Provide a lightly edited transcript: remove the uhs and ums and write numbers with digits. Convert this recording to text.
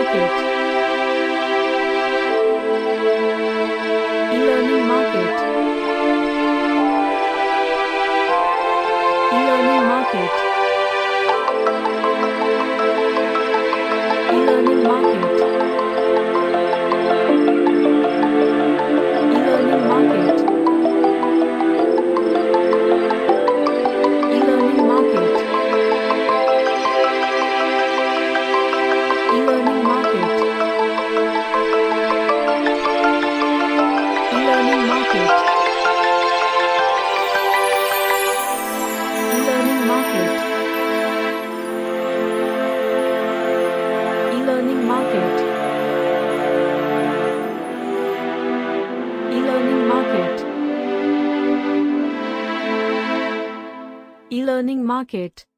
market. E-learning market. E-learning market. E-learning market. E-learning market. E-learning market. E-learning market. E-learning market. E-learning market. E-learning market. E-learning market. E-learning market.